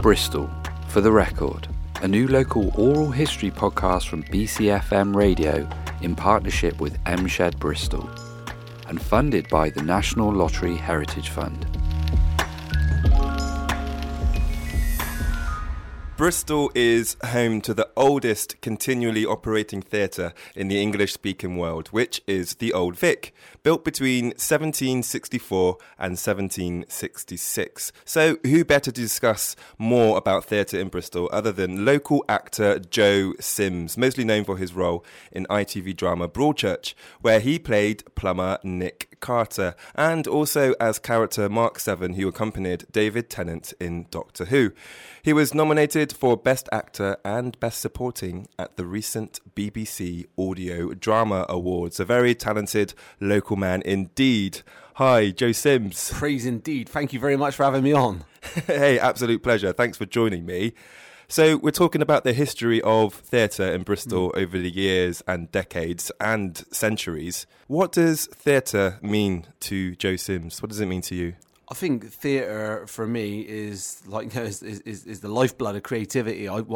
Bristol, For the Record, a new local oral history podcast from BCFM Radio in partnership with MShed Bristol and funded by the National Lottery Heritage Fund. Bristol is home to the oldest continually operating theatre in the English-speaking world, which is the Old Vic, built between 1764 and 1766. So who better to discuss more about theatre in Bristol other than local actor Joe Sims, mostly known for his role in ITV drama Broadchurch, where he played plumber Nick Carter, and also as character Mark Seven, who accompanied David Tennant in Doctor Who. He was nominated for Best Actor and Best Supporting at the recent BBC Audio Drama Awards. A very talented local man indeed. Hi, Joe Sims. Praise indeed. Thank you very much for having me on. Hey, absolute pleasure. Thanks for joining me. So we're talking about the history of theatre in Bristol over the years and decades and centuries. What does theatre mean to Joe Sims? What does it mean to you? I think theatre for me is like is the lifeblood of creativity. I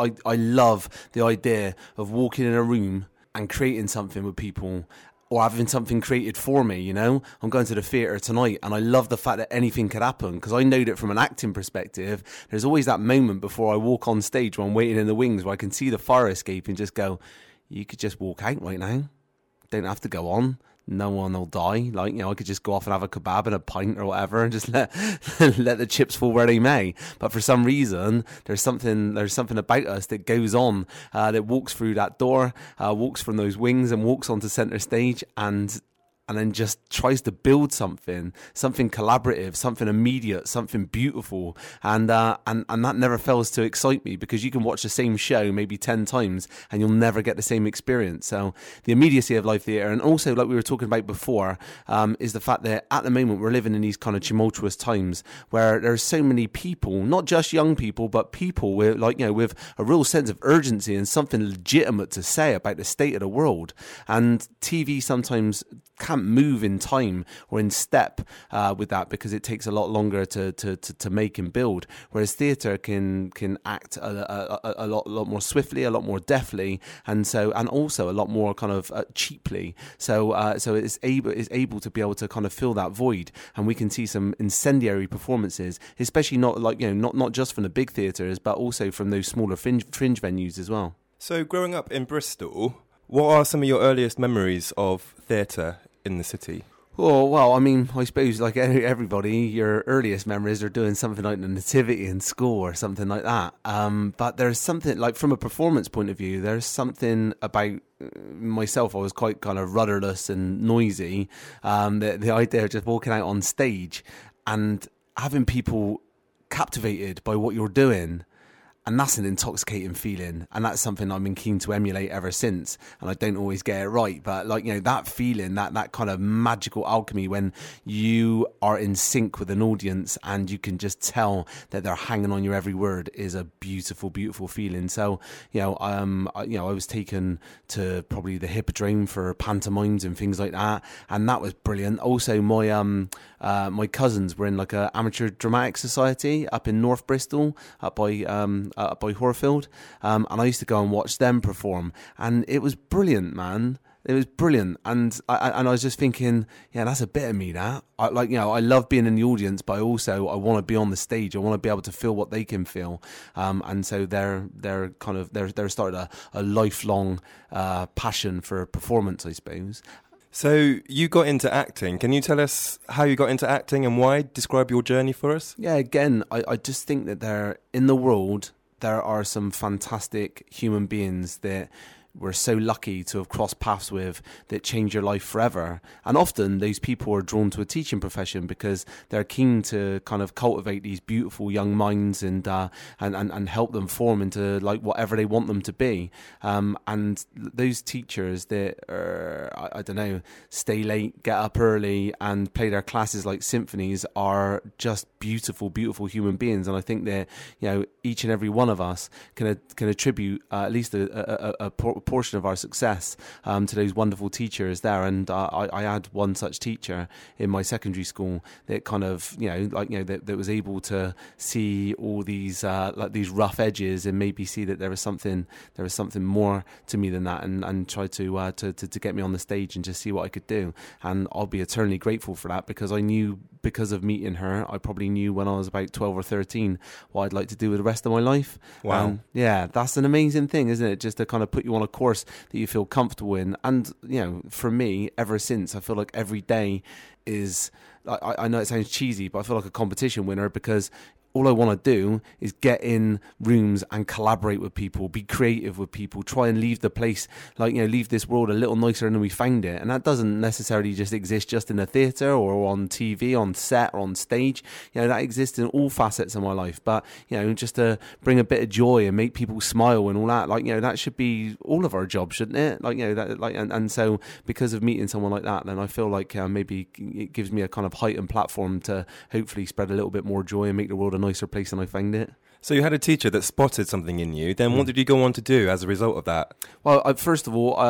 love the idea of walking in a room and creating something with people, or having something created for me, you know? I'm going to the theatre tonight and I love the fact that anything could happen, because I know that from an acting perspective, there's always that moment before I walk on stage when I'm waiting in the wings where I can see the fire escape and just go, you could just walk out right now. Don't have to go on. No one will die. Like, you know, I could just go off and have a kebab and a pint or whatever and just let the chips fall where they may. But for some reason, there's something about us that goes on, that walks through that door, walks from those wings and walks onto centre stage and then just tries to build something collaborative, something immediate, something beautiful, and that never fails to excite me, because you can watch the same show maybe 10 times and you'll never get the same experience. So the immediacy of live theatre, and also like we were talking about before, is the fact that at the moment we're living in these kind of tumultuous times where there's so many people, not just young people, but people with, like, you know, with a real sense of urgency and something legitimate to say about the state of the world. And TV sometimes can't move in time or in step with that, because it takes a lot longer to make and build, whereas theatre can act a lot more swiftly, a lot more deftly, and also a lot more kind of cheaply. So it's able to be able to kind of fill that void, and we can see some incendiary performances, especially not just from the big theatres, but also from those smaller fringe venues as well. So growing up in Bristol, what are some of your earliest memories of theatre in the city? Oh, well, I mean, I suppose like everybody, your earliest memories are doing something like the Nativity in school or something like that. But there's something, like from a performance point of view, there's something about myself. I was quite kind of rudderless and noisy. The idea of just walking out on stage and having people captivated by what you're doing, and that's an intoxicating feeling, and that's something I've been keen to emulate ever since. And I don't always get it right, but like, you know, that feeling, that kind of magical alchemy when you are in sync with an audience and you can just tell that they're hanging on your every word, is a beautiful, beautiful feeling. So, I was taken to probably the Hippodrome for pantomimes and things like that, and that was brilliant. Also, my cousins were in like a amateur dramatic society up in North Bristol, up by Horfield, and I used to go and watch them perform, and it was brilliant, man. It was brilliant, and I was just thinking, yeah, that's a bit of me. That I love being in the audience, but I want to be on the stage. I want to be able to feel what they can feel, and so they're started a lifelong passion for performance, I suppose. So you got into acting. Can you tell us how you got into acting and why? Describe your journey for us. Yeah, again, I just think that in the world, there are some fantastic human beings that we're so lucky to have crossed paths with, that change your life forever. And often those people are drawn to a teaching profession because they're keen to kind of cultivate these beautiful young minds and help them form into like whatever they want them to be. And those teachers that are, stay late, get up early and play their classes like symphonies are just beautiful, beautiful human beings. And I think that, each and every one of us can attribute at least a portion of our success to those wonderful teachers there. And I had one such teacher in my secondary school that kind of, that was able to see all these these rough edges and maybe see that there was something more to me than that, and try to get me on the stage and just see what I could do. And I'll be eternally grateful for that, because I knew, because of meeting her, I probably knew when I was about 12 or 13 what I'd like to do with the rest of my life. Wow. Yeah, that's an amazing thing, isn't it? Just to kind of put you on a course that you feel comfortable in. And, for me, ever since, I feel like every day is, I know it sounds cheesy, but I feel like a competition winner, because all I want to do is get in rooms and collaborate with people, be creative with people, try and leave the place, leave this world a little nicer than we found it. And that doesn't necessarily just exist just in the theatre or on TV, on set or on stage. That exists in all facets of my life. But, just to bring a bit of joy and make people smile and all that, that should be all of our jobs, shouldn't it? And so because of meeting someone like that, then I feel like maybe it gives me a kind of heightened platform to hopefully spread a little bit more joy and make the world a nicer place than I found it. So you had a teacher that spotted something in you. Then what did you go on to do as a result of that? Well, first of all,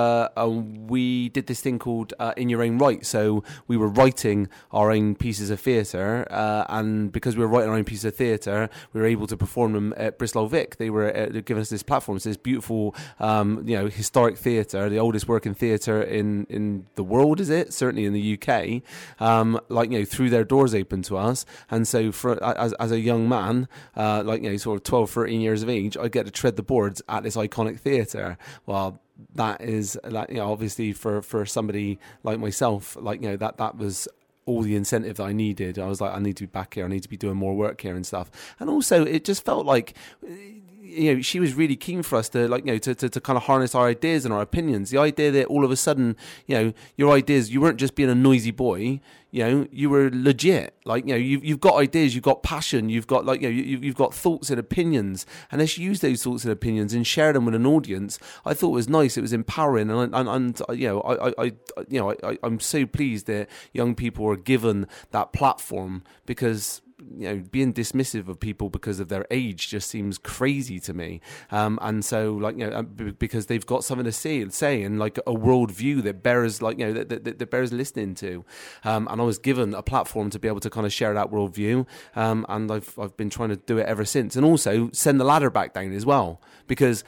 we did this thing called In Your Own Right. So we were writing our own pieces of theatre, and because we were writing our own pieces of theatre, we were able to perform them at Bristol Vic. They were giving us this platform. It's this beautiful, historic theatre, the oldest working theatre in the world, is it? Certainly in the UK. Threw their doors open to us. And so as a young man, sort of 12, 13 years of age, I get to tread the boards at this iconic theatre. Well, that is, obviously for somebody like myself, that was all the incentive that I needed. I was like, I need to be back here. I need to be doing more work here and stuff. And also, it just felt like, she was really keen for us to to kind of harness our ideas and our opinions. The idea that all of a sudden, your ideas, you weren't just being a noisy boy. You were legit. You've got ideas, you've got passion, you've got you've got thoughts and opinions, and let's use those thoughts and opinions and share them with an audience. I thought it was nice. It was empowering, and I'm so pleased that young people are given that platform, because being dismissive of people because of their age just seems crazy to me. And so, because they've got something to say, and a worldview that bears, that bears listening to. And I was given a platform to be able to kind of share that worldview. And I've been trying to do it ever since. And also send the ladder back down as well, because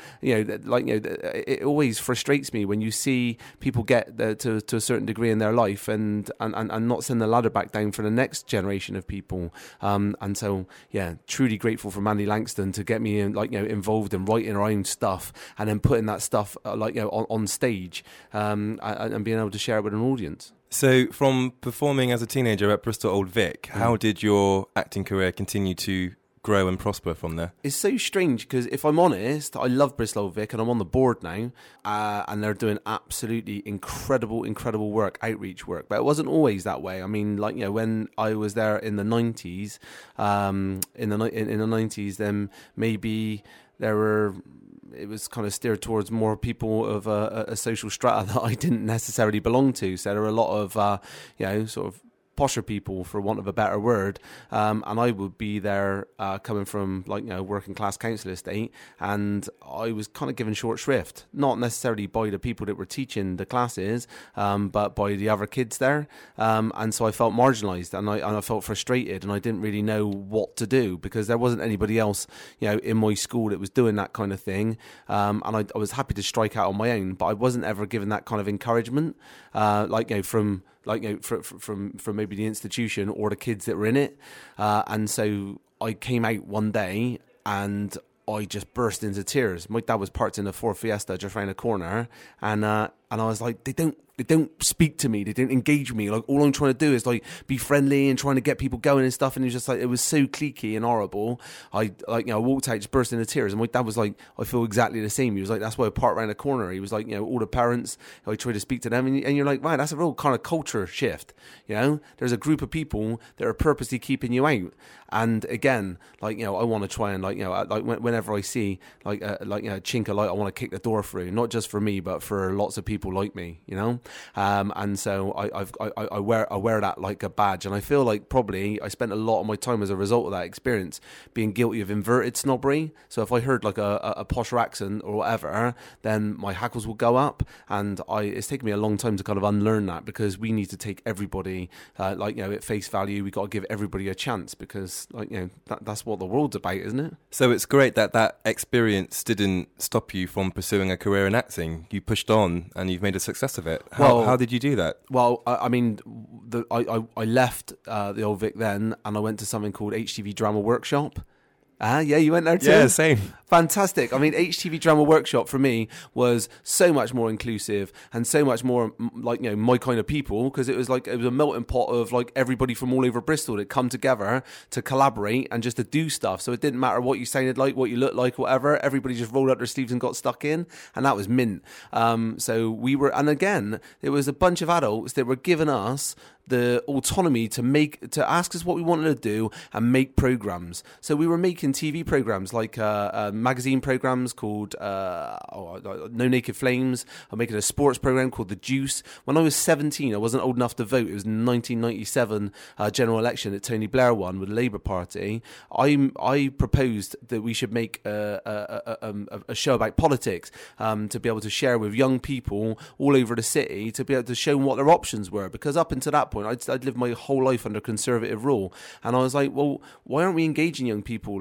it always frustrates me when you see people get to a certain degree in their life and not send the ladder back down for the next generation of people. And so, truly grateful for Mandy Langston to get me involved in writing our own stuff and then putting that stuff on stage and being able to share it with an audience. So from performing as a teenager at Bristol Old Vic, how did your acting career continue to grow and prosper from there? It's so strange, because if I'm honest, I love Bristol Old Vic and I'm on the board now, and they're doing absolutely incredible work, outreach work. But it wasn't always that way. I mean, when I was there in the 90s, in the 90s, then maybe it was kind of steered towards more people of a social strata that I didn't necessarily belong to. So there were a lot of sort of posher people, for want of a better word, and I would be there coming from working class council estate, and I was kind of given short shrift, not necessarily by the people that were teaching the classes, but by the other kids there, and so I felt marginalised, and I felt frustrated, and I didn't really know what to do, because there wasn't anybody else in my school that was doing that kind of thing, and I was happy to strike out on my own, but I wasn't ever given that kind of encouragement, from maybe the institution or the kids that were in it. And so I came out one day and I just burst into tears. My dad was parked in a Ford Fiesta just around the corner, and I was like, they don't speak to me, they don't engage me. All I'm trying to do is be friendly and trying to get people going and stuff. And it was just it was so cliquey and horrible. I walked out just burst into tears, and my dad was like, I feel exactly the same. He was like, that's why I parked around the corner. He was like, all the parents, I try to speak to them, and you're like, wow, that's a real kind of culture shift. There's a group of people that are purposely keeping you out. And again, I want to try and whenever I see a chink of light, I want to kick the door through, not just for me, but for lots of people like me, And so I wear that like a badge, and I feel like probably I spent a lot of my time as a result of that experience being guilty of inverted snobbery. So if I heard like a posher accent or whatever, then my hackles will go up, and it's taken me a long time to kind of unlearn that, because we need to take everybody at face value. We got to give everybody a chance, because that's what the world's about, isn't it? So it's great that experience didn't stop you from pursuing a career in acting. You pushed on and you've made a success of it. How did you do that? Well, I left the Old Vic then, and I went to something called HTV Drama Workshop. Yeah, you went there too? Yeah, same. Fantastic. I mean, HTV Drama Workshop for me was so much more inclusive and so much more my kind of people, because it was a melting pot of like everybody from all over Bristol that come together to collaborate and just to do stuff. So it didn't matter what you sounded like, what you looked like, whatever. Everybody just rolled up their sleeves and got stuck in, and that was mint. So we were, and again, it was a bunch of adults that were giving us the autonomy to ask us what we wanted to do and make programs. So we were making TV programs like magazine programs called No Naked Flames. I'm making a sports program called The Juice. When I was 17, I wasn't old enough to vote. It was 1997 general election that Tony Blair won with the Labour Party. I proposed that we should make a show about politics to be able to share with young people all over the city, to be able to show them what their options were, because up until that point I'd lived my whole life under conservative rule, and I was like, well, why aren't we engaging young people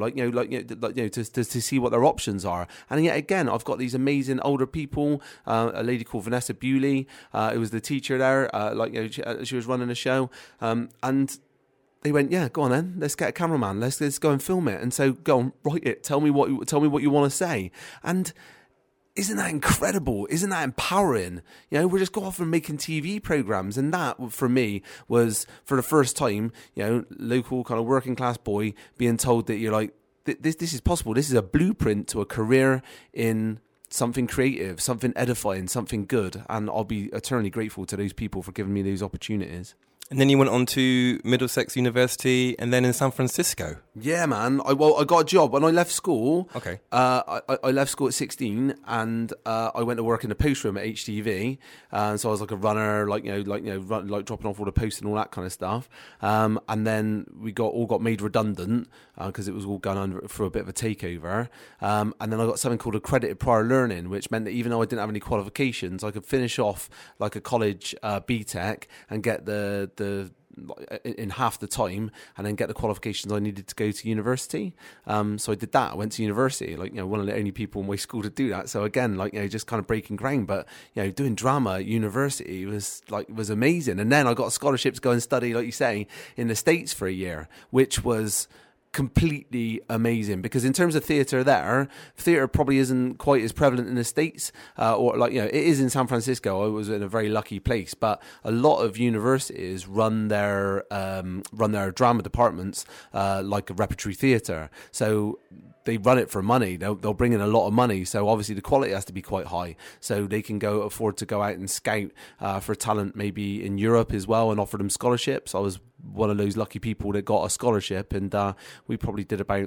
to see what their options are? And yet again, I've got these amazing older people, a lady called Vanessa Bewley, who was the teacher there, she was running a show, and they went, yeah, go on then, let's get a cameraman, let's go and film it, and so go on, write it, tell me what you want to say. And isn't that incredible? Isn't that empowering? We're just going off and making TV programs. And that, for me, was, for the first time, local kind of working class boy being told that you're like, this is possible. This is a blueprint to a career in something creative, something edifying, something good. And I'll be eternally grateful to those people for giving me those opportunities. And then you went on to Middlesex University and then in San Francisco. Yeah, man. I got a job when I left school. Okay. I left school at 16, and I went to work in the post room at HTV. So I was like a runner, like dropping off all the posts and all that kind of stuff. And then we all got made redundant because it was all gone under for a bit of a takeover. And then I got something called accredited prior learning, which meant that even though I didn't have any qualifications, I could finish off like a college BTEC and get the in half the time, and then get the qualifications I needed to go to university. So I did that. I went to university, one of the only people in my school to do that. So again, just kind of breaking ground, but doing drama at university was amazing. And then I got a scholarship to go and study, like you say, in the States for a year, which was completely amazing, because in terms of theatre probably isn't quite as prevalent in the States, it is in San Francisco. I was in a very lucky place, but a lot of universities run their drama departments like a repertory theatre. So they run it for money. They'll bring in a lot of money. So obviously the quality has to be quite high. So they can afford to go out and scout for talent maybe in Europe as well and offer them scholarships. I was one of those lucky people that got a scholarship, and we probably did about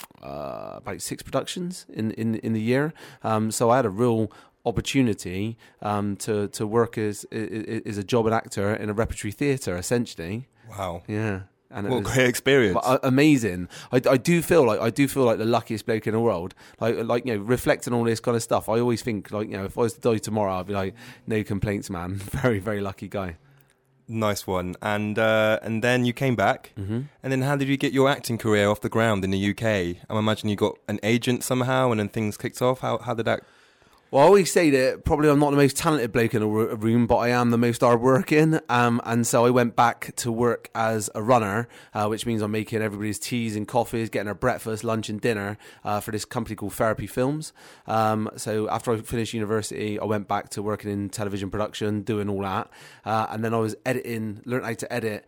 6 productions in the year. So I had a real opportunity to work as a job and actor in a repertory theatre, essentially. Wow. Yeah. And what a great experience! Amazing. I do feel like the luckiest bloke in the world. Reflecting on all this kind of stuff, I always think if I was to die tomorrow, I'd be like, no complaints, man. Very, very lucky guy. Nice one. And then you came back. Mm-hmm. And then how did you get your acting career off the ground in the UK? I imagine you got an agent somehow, and then things kicked off. How did that? Well, I always say that probably I'm not the most talented bloke in a room, but I am the most hard-working. And so I went back to work as a runner, which means I'm making everybody's teas and coffees, getting their breakfast, lunch and dinner for this company called Therapy Films. So after I finished university, I went back to working in television production, doing all that. And then I was learned how to edit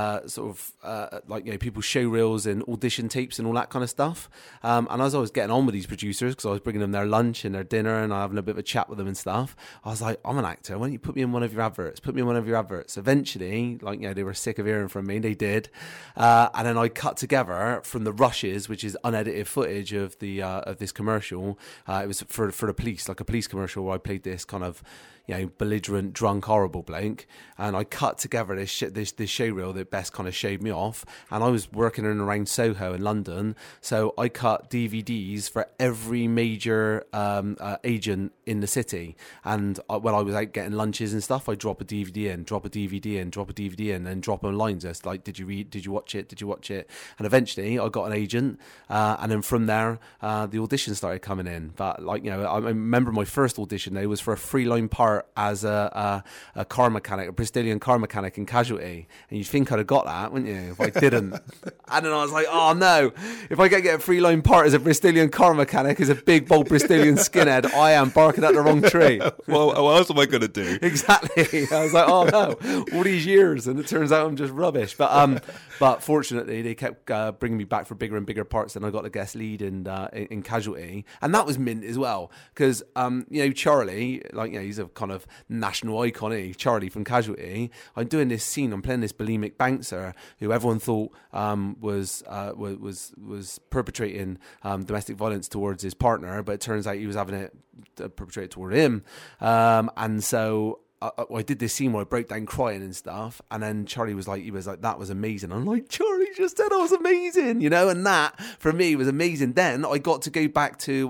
people's show reels and audition tapes and all that kind of stuff. And as I was getting on with these producers, because I was bringing them their lunch and their dinner, and I have having a bit of a chat with them and stuff. I was like, I'm an actor. Why don't you put me in one of your adverts? Put me in one of your adverts. Eventually, like, you know, they were sick of hearing from me. They did. And then I cut together from the rushes, which is unedited footage of the of this commercial. It was for the police, like a police commercial where I played this kind of, you know, belligerent, drunk, horrible bloke, and I cut together this show reel that best kind of showed me off. And I was working in and around Soho in London, so I cut DVDs for every major agent in the city. And when I was out getting lunches and stuff, I'd drop a DVD in, drop a DVD in, drop a DVD in, and drop them lines just like, did you read? Did you watch it? Did you watch it? And eventually, I got an agent, and then from there, the auditions started coming in. But like, you know, I remember my first audition though was for a 3-line part as a car mechanic, a Bristolian car mechanic in Casualty, and you'd think I'd have got that, wouldn't you, if I didn't? And then I was like, oh no, if I get a 3-line part as a Bristolian car mechanic, as a big bold Bristolian skinhead, I am barking up the wrong tree. Well, what else am I going to do? Exactly. I was like, oh no, all these years, and it turns out I'm just rubbish. But fortunately, they kept bringing me back for bigger and bigger parts, and I got the guest lead in Casualty, and that was mint as well, because you know, Charlie, like, you know, he's a kind of national icon, Charlie from Casualty. I'm doing this scene, I'm playing this bulimic bouncer who everyone thought was perpetrating domestic violence towards his partner, but it turns out he was having it perpetrated toward him, and so I did this scene where I broke down crying and stuff, and then Charlie was like, that was amazing. I'm like, Charlie just said I was amazing, you know, and that for me was amazing. Then I got to go back to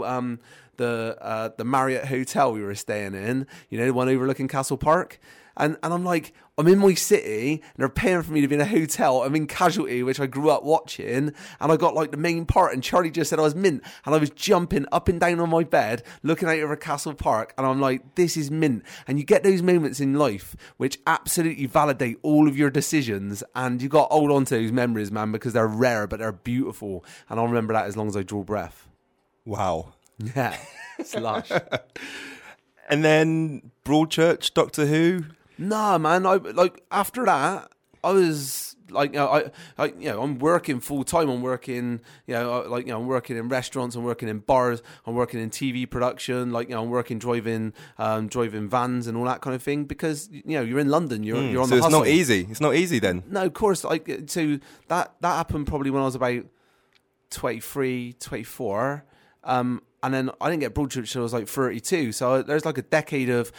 the Marriott hotel we were staying in, you know, the one overlooking Castle Park. And I'm like, I'm in my city, and they're paying for me to be in a hotel. I'm in Casualty, which I grew up watching, and I got like the main part, and Charlie just said I was mint, and I was jumping up and down on my bed, looking out over Castle Park, and I'm like, this is mint. And you get those moments in life which absolutely validate all of your decisions, and you got to hold on to those memories, man, because they're rare, but they're beautiful. And I'll remember that as long as I draw breath. Wow. Yeah, it's lush. And then Broadchurch, Doctor Who. Nah, man. After that, I was like, you know, I'm working full time. I'm working, I'm working in restaurants. I'm working in bars. I'm working in TV production. Like, you know, I'm working driving vans and all that kind of thing. Because, you know, you're in London. You're on the hustle. So it's not easy. It's not easy then. No, of course. Like, so that happened probably when I was about 23, 24. And then I didn't get Broadchurch until I was like 32. So there's like a decade of,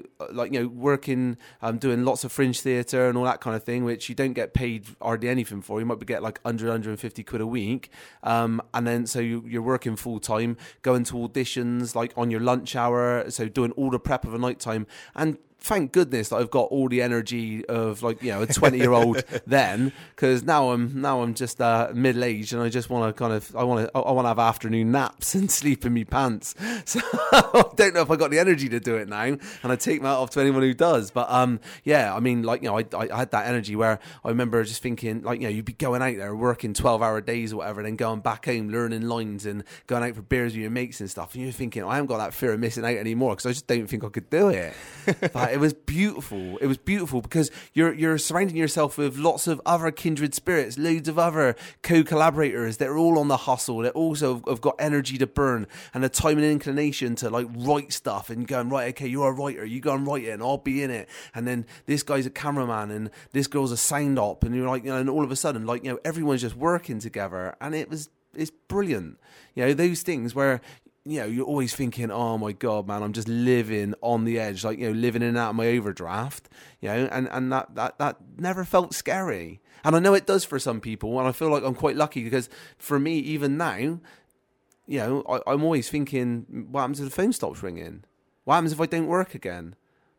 working, doing lots of fringe theatre and all that kind of thing, which you don't get paid hardly anything for. You might get like 150 quid a week. And then so you're working full time, going to auditions like on your lunch hour. So doing all the prep of a night time. And thank goodness that I've got all the energy of like, you know, a 20-year-old then, because now I'm just middle aged, and I just want to I want to have afternoon naps and sleep in my pants. So I don't know if I got the energy to do it now, and I take my hat off to anyone who does. But yeah, I mean, like, you know, I had that energy where I remember just thinking, like, you know, you'd be going out there working 12-hour days or whatever, and then going back home learning lines and going out for beers with your mates and stuff, and you're thinking, I haven't got that fear of missing out anymore, because I just don't think I could do it. But it was beautiful. It was beautiful because you're surrounding yourself with lots of other kindred spirits, loads of other co-collaborators that are all on the hustle, that also have got energy to burn and a time and inclination to like write stuff, and going, right, okay, you're a writer, you go and write it and I'll be in it, and then this guy's a cameraman and this girl's a sound op, and you're like, you know, and all of a sudden, like, you know, everyone's just working together, and it's brilliant. You know, those things where, you know, you're always thinking, oh my God, man, I'm just living on the edge, like, you know, living in and out of my overdraft, you know, and that never felt scary. And I know it does for some people, and I feel like I'm quite lucky, because for me, even now, you know, I'm always thinking, what happens if the phone stops ringing? What happens if I don't work again?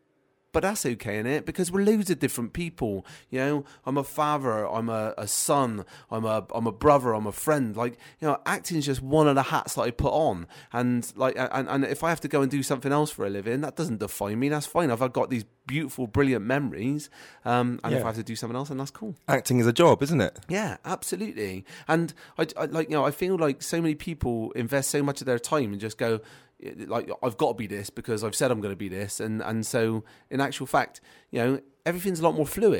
But that's okay, innit? Because we're loads of different people. You know, I'm a father, I'm a son, I'm a brother, I'm a friend. Like, you know, acting is just one of the hats that I put on. And like, and if I have to go and do something else for a living, that doesn't define me. That's fine. I've got these beautiful, brilliant memories. And if I have to do something else, then that's cool. Acting is a job, isn't it? Yeah, absolutely. And I like, you know, I feel like so many people invest so much of their time and just go, like, I've got to be this because I've said I'm going to be this, and so in actual fact, you know, everything's a lot more fluid.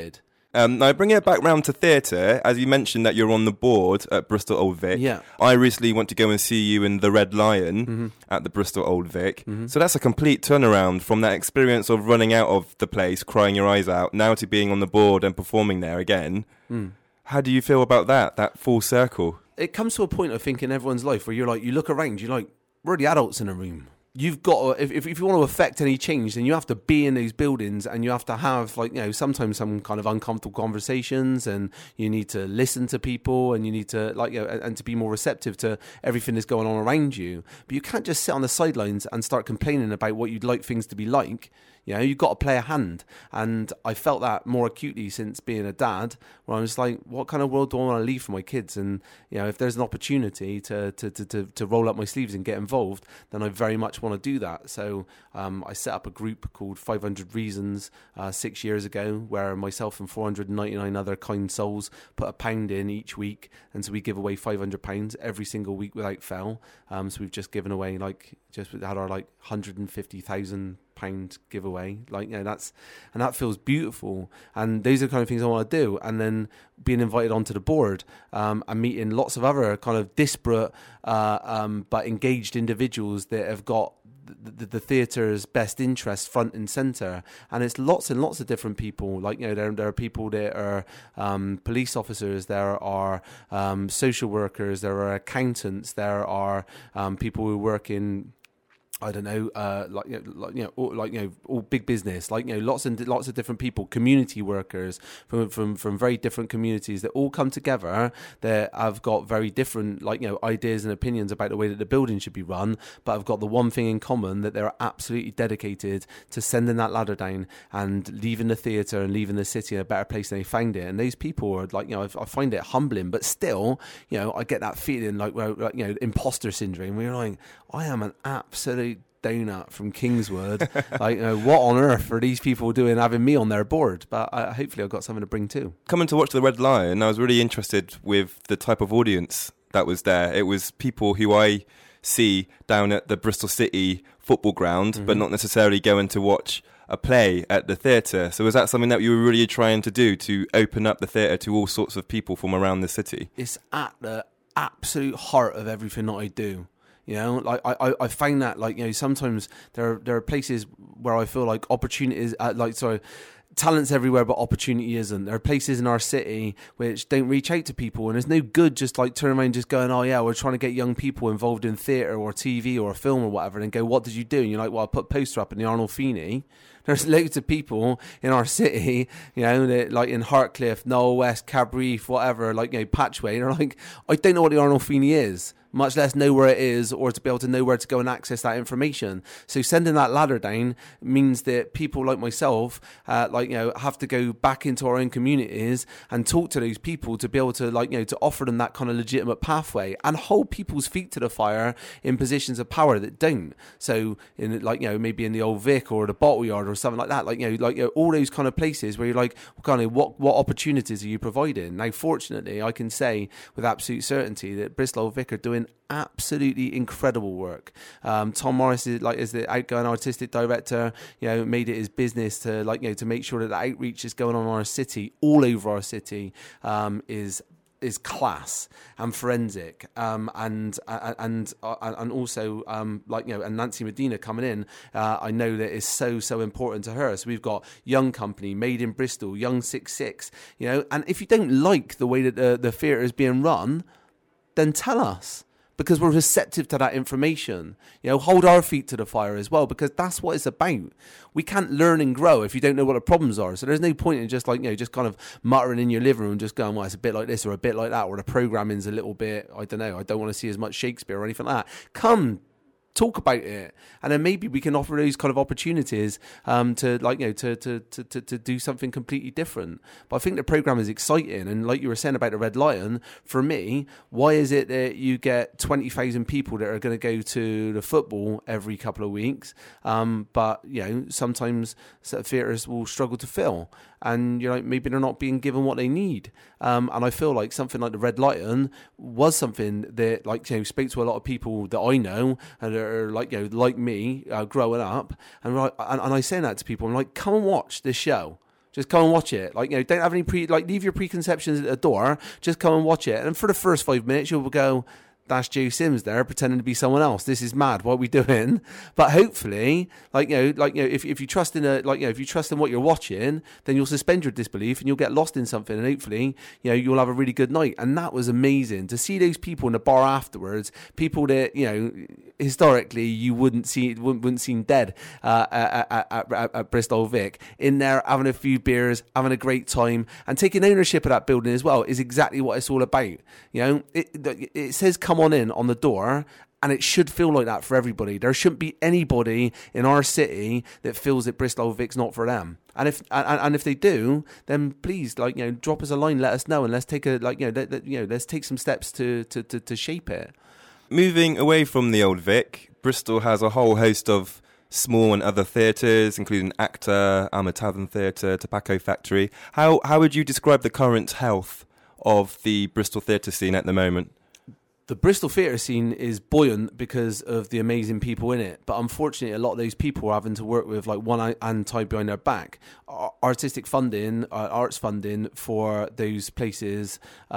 Now, I bring it back round to theatre. As you mentioned that you're on the board at Bristol Old Vic. Yeah. I recently went to go and see you in The Red Lion at the Bristol Old Vic. So that's a complete turnaround from that experience of running out of the place, crying your eyes out, now to being on the board and performing there again. How do you feel about that full circle? It comes to a point, I think, in everyone's life where you're like, you look around, you're like, we're the adults in a room. You've got to, if you want to affect any change, then you have to be in those buildings, and you have to have, like, sometimes some kind of uncomfortable conversations, and you need to listen to people, and you need to, and to be more receptive to everything that's going on around you. But you can't just sit on the sidelines and start complaining about what you'd like things to be like. You've got to play a hand. And I felt that more acutely since being a dad, where I was like, what kind of world do I want to leave for my kids? And, if there's an opportunity to roll up my sleeves and get involved, then I very much want to do that. So I set up a group called 500 Reasons 6 years ago, where myself and 499 other kind souls put £1 in each week. And so we give away £500 every single week without fail. So we've just given away, just had our £150,000 giveaway, that feels beautiful, and those are the kind of things I want to do. And then being invited onto the board and meeting lots of other kind of disparate but engaged individuals that have got the theatre's best interests front and center, and it's lots and lots of different people. There are people that are police officers, there are social workers, there are accountants, there are people who work in, I don't know, all big business, lots of different people, community workers from very different communities that all come together, that have got very different, ideas and opinions about the way that the building should be run, but have got the one thing in common, that they're absolutely dedicated to sending that ladder down and leaving the theatre and leaving the city in a better place than they found it. And those people are I find it humbling, but still, I get that feeling imposter syndrome, where you're like, I am an absolute donut from Kingswood. What on earth are these people doing having me on their board? But hopefully I've got something to bring too. Coming to watch The Red Lion, I was really interested with the type of audience that was there. It was people who I see down at the Bristol City football ground, but not necessarily going to watch a play at the theatre. So was that something that you were really trying to do, to open up the theatre to all sorts of people from around the city? It's at the absolute heart of everything that I do. I find that, sometimes there are places where I feel like opportunities, talent's everywhere, but opportunity isn't. There are places in our city which don't reach out to people, and it's no good just turn around and just going, oh yeah, we're trying to get young people involved in theatre or TV or a film or whatever, and go, what did you do? And you're like, well, I put a poster up in the Arnold Feeney. There's loads of people in our city, that, in Hartcliffe, Knoll West, Cabreef, whatever, Patchway, they're like, I don't know what the Arnold Feeney is, much less know where it is, or to be able to know where to go and access that information. So sending that ladder down means that people like myself, have to go back into our own communities and talk to those people to be able to, to offer them that kind of legitimate pathway and hold people's feet to the fire in positions of power that don't. So in, maybe in the Old Vic or the Bottle Yard or something like that, all those kind of places where you're like, what opportunities are you providing? Now, fortunately, I can say with absolute certainty that Bristol Old Vic are doing absolutely incredible work. Tom Morris is the outgoing artistic director, made it his business to to make sure that the outreach is going on in our city, all over our city, is class and forensic, and also and Nancy Medina coming in, I know that is so important to her. So we've got Young Company, Made in Bristol, Young 66, and if you don't like the way that the theatre is being run, then tell us, because we're receptive to that information. Hold our feet to the fire as well, because that's what it's about. We can't learn and grow if you don't know what the problems are. So there's no point in just just kind of muttering in your living room, just going, well, it's a bit like this or a bit like that, or the programming's a little bit, I don't know, I don't want to see as much Shakespeare or anything like that. Come, talk about it, and then maybe we can offer those kind of opportunities to do something completely different. But I think the program is exciting, and like you were saying about the Red Lion, for me, why is it that you get 20,000 people that are going to go to the football every couple of weeks, but sometimes theatres will struggle to fill, and maybe they're not being given what they need, and I feel like something like the Red Lion was something that spoke to a lot of people that I know and are like me growing up, and I say that to people, I'm like, come and watch this show, Just come and watch it. Like, don't have any leave your preconceptions at the door. Just come and watch it. And for the first 5 minutes, you'll go, that's Joe Sims there pretending to be someone else. This is mad. What are we doing? But hopefully, if you trust in if you trust in what you're watching, then you'll suspend your disbelief and you'll get lost in something. And hopefully, you'll have a really good night. And that was amazing to see those people in the bar afterwards. People that historically you wouldn't seen dead at Bristol Vic, in there having a few beers, having a great time, and taking ownership of that building as well is exactly what it's all about. It says come on in on the door, and it should feel like that for everybody. There shouldn't be anybody in our city that feels that Bristol Vic's not for them. And if they do, then please drop us a line, let us know, and let's take let's take some steps to shape it. Moving away from the Old Vic, Bristol has a whole host of small and other theatres, including ACTA, Alma Tavern Theatre, Tobacco Factory. How would you describe the current health of the Bristol theatre scene at the moment? The Bristol theatre scene is buoyant because of the amazing people in it. But unfortunately, a lot of those people are having to work with one hand tied behind their back. Artistic funding, arts funding for those places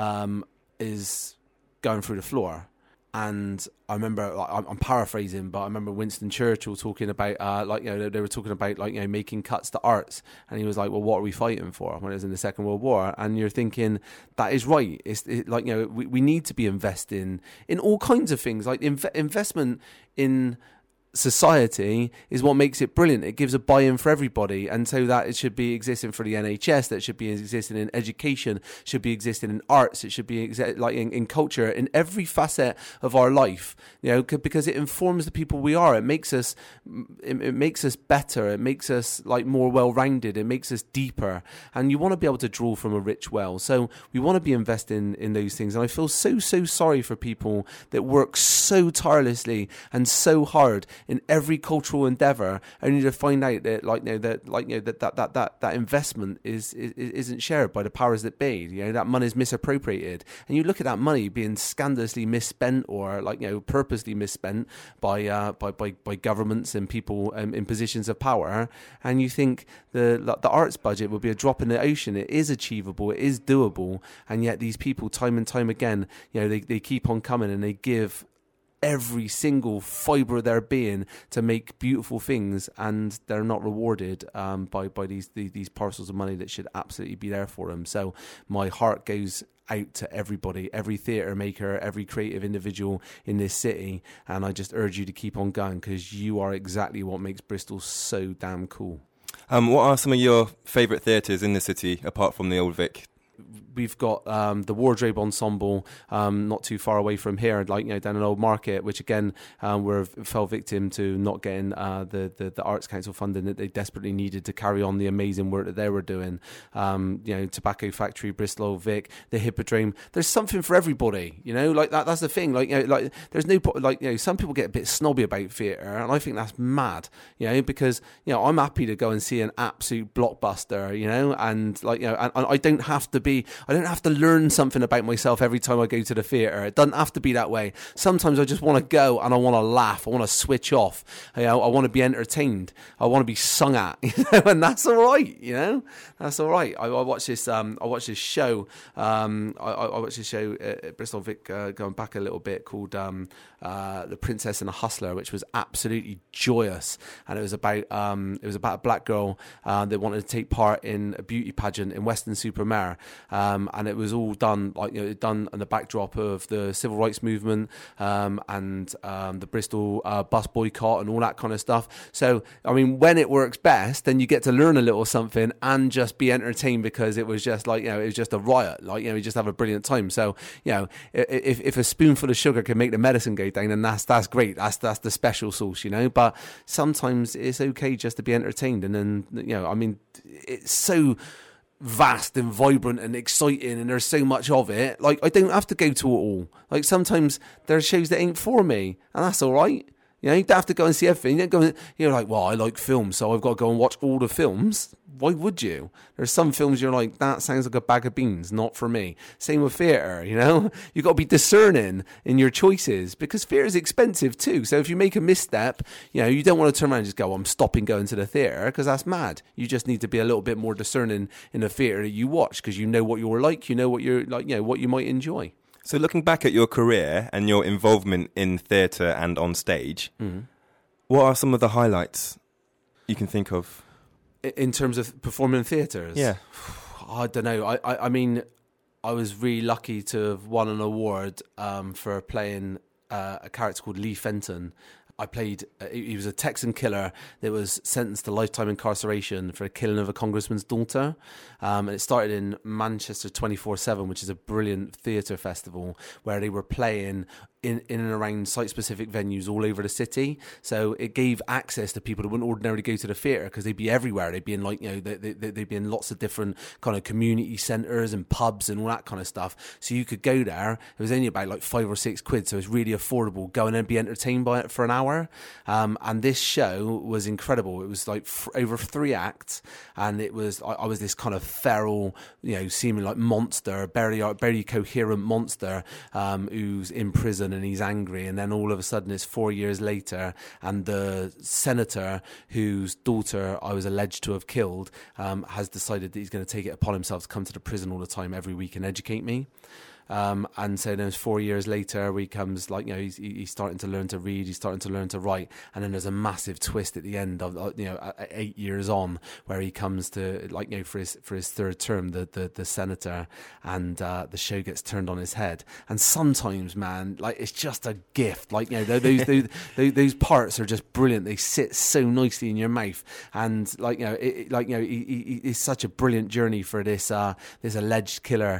is going through the floor. And I remember, I'm paraphrasing, but I remember Winston Churchill talking about, they were talking about, making cuts to arts. And he was like, well, what are we fighting for when it was in the Second World War? And you're thinking, that is right. We need to be investing in all kinds of things. Like investment in society is what makes it brilliant. It gives a buy-in for everybody, and so that it should be existing for the NHS, that should be existing in education, should be existing in arts, it should be in culture, in every facet of our life, because it informs the people we are. It makes us better, it makes us more well-rounded, it makes us deeper, and you want to be able to draw from a rich well. So we want to be investing in those things, and I feel so sorry for people that work so tirelessly and so hard in every cultural endeavour, only to find out that that investment isn't shared by the powers that be. That money is misappropriated, and you look at that money being scandalously misspent or purposely misspent by governments and people in positions of power, and you think the arts budget would be a drop in the ocean. It is achievable, it is doable, and yet these people time and time again, they keep on coming, and they give every single fibre of their being to make beautiful things, and they're not rewarded by these parcels of money that should absolutely be there for them. So my heart goes out to everybody, every theatre maker, every creative individual in this city, and I just urge you to keep on going, because you are exactly what makes Bristol so damn cool. What are some of your favourite theatres in the city apart from the Old Vic? We've got the Wardrobe Ensemble, not too far away from here, down in Old Market, which again fell victim to not getting the Arts Council funding that they desperately needed to carry on the amazing work that they were doing. Tobacco Factory, Bristol Old Vic, the Hippodrome. There's something for everybody, that's the thing. There's no some people get a bit snobby about theatre, and I think that's mad, because I'm happy to go and see an absolute blockbuster, and I don't have to learn something about myself every time I go to the theatre. It doesn't have to be that way. Sometimes I just want to go and I want to laugh. I want to switch off. I want to be entertained. I want to be sung at, and that's all right. That's all right. I watched this. I watched this show. I watched this show at Bristol Vic, going back a little bit, called The Princess and the Hustler, which was absolutely joyous. And it was about a black girl that wanted to take part in a beauty pageant in Weston-super-Mare. And it was all done done on the backdrop of the civil rights movement, and the Bristol bus boycott and all that kind of stuff. So when it works best, then you get to learn a little something and just be entertained, because it was just it was just a riot. You just have a brilliant time. So if a spoonful of sugar can make the medicine go down, then that's great. That's the special sauce, But sometimes it's okay just to be entertained, and then it's so vast and vibrant and exciting, and there's so much of it. I don't have to go to it all. Sometimes there are shows that ain't for me, and that's all right. You know, you don't have to go and see everything. You don't go. You're like, well, I like films, so I've got to go and watch all the films. Why would you? There's some films you're like, that sounds like a bag of beans, not for me. Same with theatre, you know? You've got to be discerning in your choices because theatre is expensive too. So if you make a misstep, you know, you don't want to turn around and just go, I'm stopping going to the theatre because that's mad. You just need to be a little bit more discerning in the theatre that you watch because you know what you're like, you know what you're like, you know, what you might enjoy. So looking back at your career and your involvement in theatre and on stage, what are some of the highlights you can think of? In terms of performing in theatres? Yeah. I don't know. I mean, I was really lucky to have won an award for playing a character called Lee Fenton. I played, he was a Texan killer that was sentenced to lifetime incarceration for the killing of a congressman's daughter. And it started in Manchester 24/7, which is a brilliant theatre festival where they were playing in and around site-specific venues all over the city. So it gave access to people that wouldn't ordinarily go to the theatre because they'd be everywhere. They'd be in like, you know, they'd be in lots of different kind of community centres and pubs and all that kind of stuff. So you could go there. It was only about like £5 or £6, so it's really affordable. Go and then be entertained by it for an hour. And this show was incredible. It was like over 3 acts, and it was I was this kind of feral, you know, seeming like monster, barely coherent monster who's in prison and he's angry, and then all of a sudden it's 4 years later and the senator whose daughter I was alleged to have killed has decided that he's going to take it upon himself to come to the prison all the time every week and educate me. And so then 4 years later, he comes, like, you know, he's starting to learn to read, he's starting to learn to write, and then there's a massive twist at the end of, you know, 8 years on, where he comes to, like, you know, for his third term, the senator, and the show gets turned on his head. And sometimes, man, like, it's just a gift. Like, you know, those parts are just brilliant. They sit so nicely in your mouth, and like, you know, it's such a brilliant journey for this alleged killer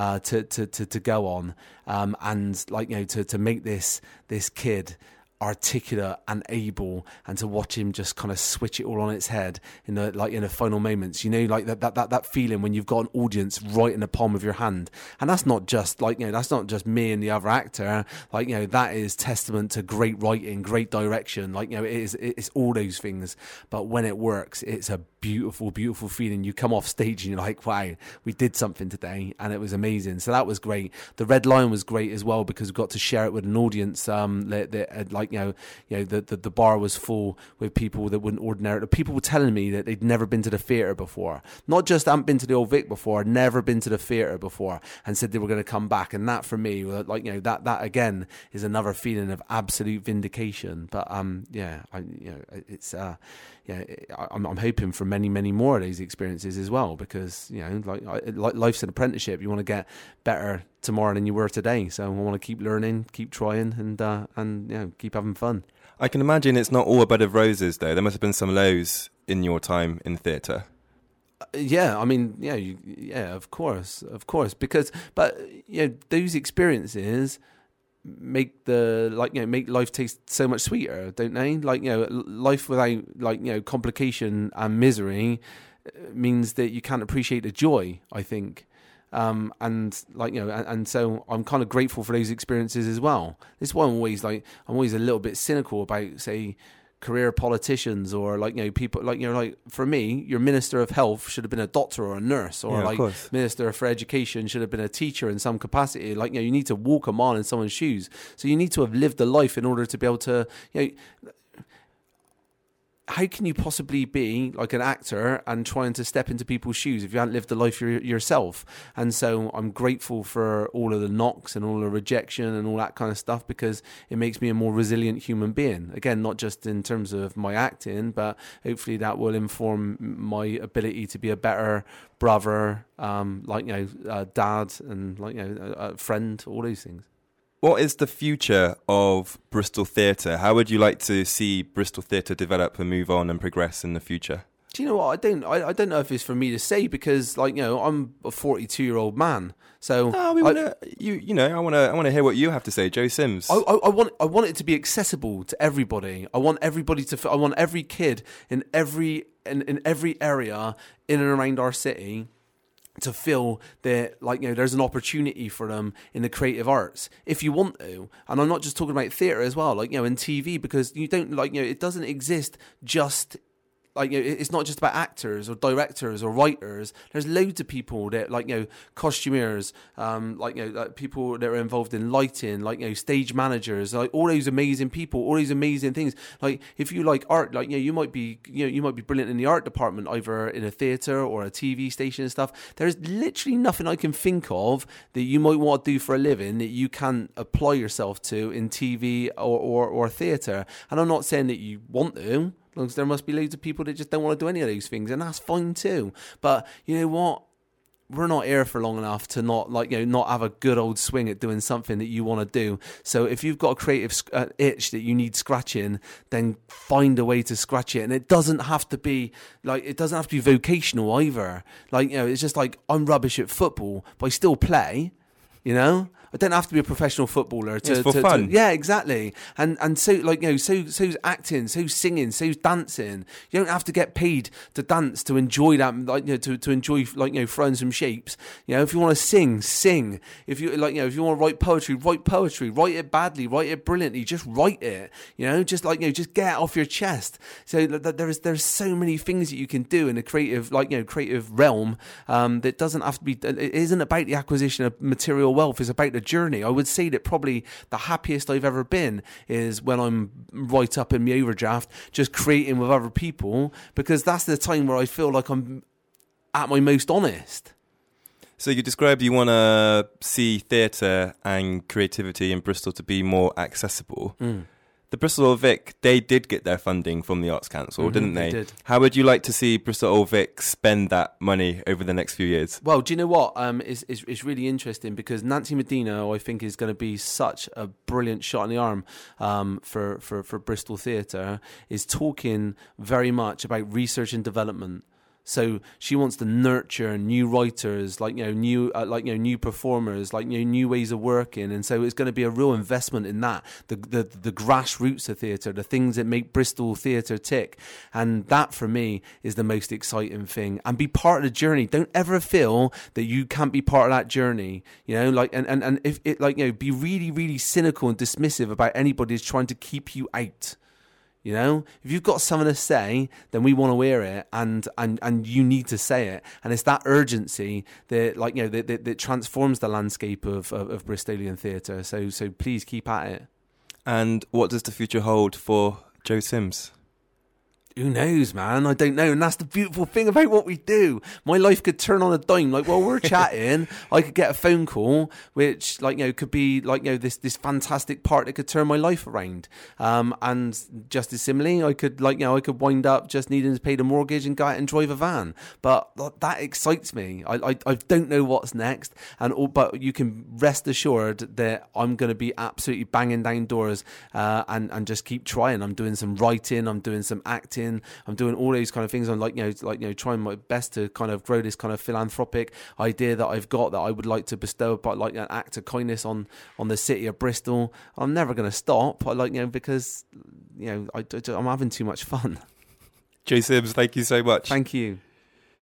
to go on, and like, you know, to make this kid articulate and able, and to watch him just kind of switch it all on its head in the final moments, you know, like that feeling when you've got an audience right in the palm of your hand. And that's not just, like, you know, that's not just me and the other actor, like, you know, that is testament to great writing, great direction, like, you know, it's all those things. But when it works, it's a beautiful feeling. You come off stage and you're like, wow, we did something today, and it was amazing. So that was great. The Red Lion was great as well, because we got to share it with an audience that like, you know, the bar was full with people that wouldn't ordinarily. People were telling me that they'd never been to the theatre before, not just hadn't been to the Old Vic before, never been to the theatre before, and said they were going to come back. And that, for me, like, you know, that again is another feeling of absolute vindication. But yeah, it's yeah, I'm hoping for many more of these experiences as well, because, you know, like life's an apprenticeship. You want to get better tomorrow than you were today. So I want to keep learning, keep trying, and you know, keep having fun. I can imagine it's not all a bed of roses, though. There must have been some lows in your time in theatre. Yeah, I mean, yeah, of course, because, but, you know, those experiences make make life taste so much sweeter, don't they? Like, you know, life without, like, you know, complication and misery means that you can't appreciate the joy, I think. And, like, you know, and so I'm kind of grateful for those experiences as well. This is why I'm always a little bit cynical about, say, career politicians, or, like, you know, people, like, you know, like, for me, your Minister of Health should have been a doctor or a nurse, or, like, Minister for Education should have been a teacher in some capacity. Like, you know, you need to walk a mile in someone's shoes. So you need to have lived a life in order to be able to, you know, how can you possibly be like an actor and trying to step into people's shoes if you haven't lived the life yourself? And so I'm grateful for all of the knocks and all the rejection and all that kind of stuff, because it makes me a more resilient human being. Again, not just in terms of my acting, but hopefully that will inform my ability to be a better brother, like, you know, dad, and, like, you know, a friend, all those things. What is the future of Bristol Theatre? How would you like to see Bristol Theatre develop and move on and progress in the future? Do you know what? I don't know if it's for me to say, because, like, you know, I'm a 42-year-old man. So I want to hear what you have to say, Joe Sims. I want it to be accessible to everybody. I want everybody I want every kid in every area in and around our city to feel that, like, you know, there's an opportunity for them in the creative arts if you want to. And I'm not just talking about theatre as well, like, you know, in TV, because you don't, like, you know, it doesn't exist just, like, you know, it's not just about actors or directors or writers. There's loads of people that, like, you know, costumiers, like, you know, like people that are involved in lighting, like, you know, stage managers, like all those amazing people, all these amazing things. Like, if you like art, like, you know, you might be brilliant in the art department, either in a theatre or a TV station and stuff. There's literally nothing I can think of that you might want to do for a living that you can apply yourself to in TV or theatre. And I'm not saying that you want to. Because there must be loads of people that just don't want to do any of those things, and that's fine too. But you know what? We're not here for long enough to not, like, you know, not have a good old swing at doing something that you want to do. So if you've got a creative itch that you need scratching, then find a way to scratch it. And it doesn't have to be vocational either. Like, you know, it's just like, I'm rubbish at football, but I still play. You know, I don't have to be a professional footballer to, it's for fun. Yeah, exactly. And so, like, you know, so's acting, so's singing, so's dancing. You don't have to get paid to dance to enjoy that, like, you know, to enjoy, like, you know, throwing some shapes. You know, if you want to sing. If you, like, you know, if you want to write poetry, write it badly, write it brilliantly, just write it. You know, just, like, you know, just get it off your chest. So there's so many things that you can do in a creative, like, you know, creative realm, that doesn't have to be. It isn't about the acquisition of material wealth, is about the journey. I would say that probably the happiest I've ever been is when I'm right up in my overdraft, just creating with other people, because that's the time where I feel like I'm at my most honest. So you described you want to see theatre and creativity in Bristol to be more accessible. The Bristol Old Vic, they did get their funding from the Arts Council, didn't they? They did. How would you like to see Bristol Old Vic spend that money over the next few years? Well, do you know what? It's really interesting, because Nancy Medina, I think, is going to be such a brilliant shot in the arm for Bristol Theatre, is talking very much about research and development. So she wants to nurture new writers, like, you know, new performers, like, you know, new ways of working, and so it's going to be a real investment in that, the grassroots of theatre, the things that make Bristol theatre tick, and that for me is the most exciting thing. And be part of the journey. Don't ever feel that you can't be part of that journey. You know, like, and if it, like, you know, be really, really cynical and dismissive about anybody who's trying to keep you out. You know, if you've got something to say, then we want to hear it, and you need to say it. And it's that urgency that, like, you know, that transforms the landscape of Bristolian theatre. So please keep at it. And what does the future hold for Joe Sims? Who knows, man? I don't know. And that's the beautiful thing about what we do. My life could turn on a dime. Like, while we're chatting, I could get a phone call, which, like, you know, could be, like, you know, this fantastic part that could turn my life around. And just as similarly, I could, like, you know, I could wind up just needing to pay the mortgage and go out and drive a van. But that excites me. I don't know what's next. But you can rest assured that I'm going to be absolutely banging down doors, and just keep trying. I'm doing some writing. I'm doing some acting. I'm doing all these kind of things. I'm trying my best to kind of grow this kind of philanthropic idea that I've got, that I would like to bestow about, like, an act of kindness on the city of Bristol. I'm never going to stop. Because, you know, I'm having too much fun. Joe Sims, thank you so much. Thank you.